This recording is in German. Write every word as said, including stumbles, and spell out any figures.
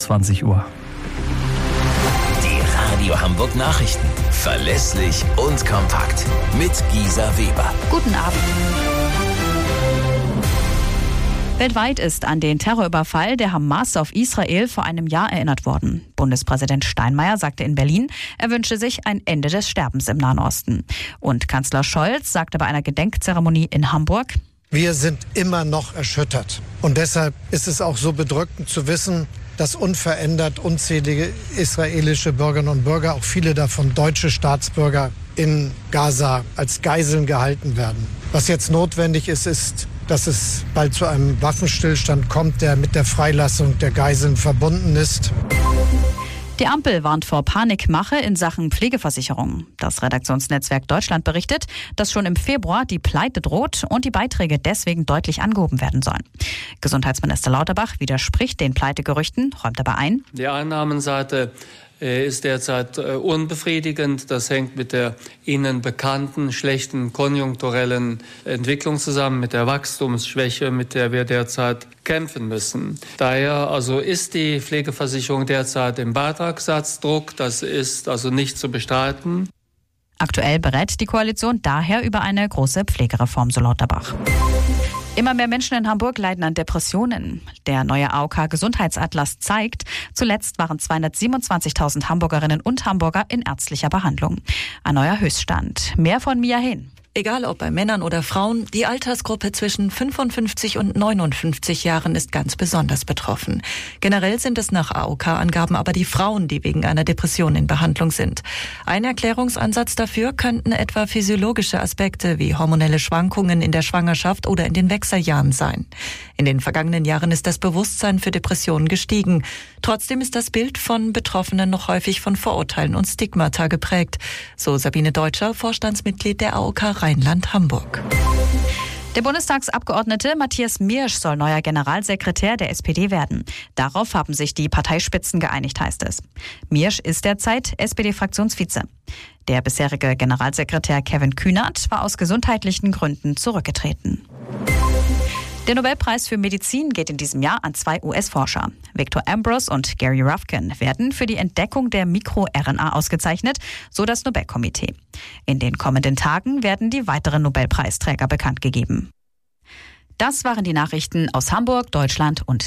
zwanzig Uhr. Die Radio Hamburg Nachrichten. Verlässlich und kompakt. Mit Gisa Weber. Guten Abend. Weltweit ist an den Terrorüberfall der Hamas auf Israel vor einem Jahr erinnert worden. Bundespräsident Steinmeier sagte in Berlin, er wünsche sich ein Ende des Sterbens im Nahen Osten. Und Kanzler Scholz sagte bei einer Gedenkzeremonie in Hamburg: Wir sind immer noch erschüttert. Und deshalb ist es auch so bedrückend zu wissen, dass unverändert unzählige israelische Bürgerinnen und Bürger, auch viele davon deutsche Staatsbürger, in Gaza als Geiseln gehalten werden. Was jetzt notwendig ist, ist, dass es bald zu einem Waffenstillstand kommt, der mit der Freilassung der Geiseln verbunden ist. Die Ampel warnt vor Panikmache in Sachen Pflegeversicherung. Das Redaktionsnetzwerk Deutschland berichtet, dass schon im Februar die Pleite droht und die Beiträge deswegen deutlich angehoben werden sollen. Gesundheitsminister Lauterbach widerspricht den Pleitegerüchten, räumt aber ein: Die Einnahmenseite ist derzeit unbefriedigend. Das hängt mit der Ihnen bekannten schlechten konjunkturellen Entwicklung zusammen, mit der Wachstumsschwäche, mit der wir derzeit kämpfen müssen. Daher also ist die Pflegeversicherung derzeit im Beitragssatzdruck. Das ist also nicht zu bestreiten. Aktuell berät die Koalition daher über eine große Pflegereform, so Lauterbach. Immer mehr Menschen in Hamburg leiden an Depressionen. Der neue A O K-Gesundheitsatlas zeigt, zuletzt waren zweihundertsiebenundzwanzigtausend Hamburgerinnen und Hamburger in ärztlicher Behandlung. Ein neuer Höchststand. Mehr von Mia Hehn. Egal ob bei Männern oder Frauen, die Altersgruppe zwischen fünfundfünfzig und neunundfünfzig Jahren ist ganz besonders betroffen. Generell sind es nach A O K-Angaben aber die Frauen, die wegen einer Depression in Behandlung sind. Ein Erklärungsansatz dafür könnten etwa physiologische Aspekte wie hormonelle Schwankungen in der Schwangerschaft oder in den Wechseljahren sein. In den vergangenen Jahren ist das Bewusstsein für Depressionen gestiegen. Trotzdem ist das Bild von Betroffenen noch häufig von Vorurteilen und Stigmata geprägt. So Sabine Deutscher, Vorstandsmitglied der A O K Rheinland-Hamburg. Der Bundestagsabgeordnete Matthias Miersch soll neuer Generalsekretär der S P D werden. Darauf haben sich die Parteispitzen geeinigt, heißt es. Miersch ist derzeit S P D-Fraktionsvize. Der bisherige Generalsekretär Kevin Kühnert war aus gesundheitlichen Gründen zurückgetreten. Der Nobelpreis für Medizin geht in diesem Jahr an zwei U S-Forscher. Victor Ambros und Gary Ruvkun werden für die Entdeckung der MikroR N A ausgezeichnet, so das Nobelkomitee. In den kommenden Tagen werden die weiteren Nobelpreisträger bekannt gegeben. Das waren die Nachrichten aus Hamburg, Deutschland und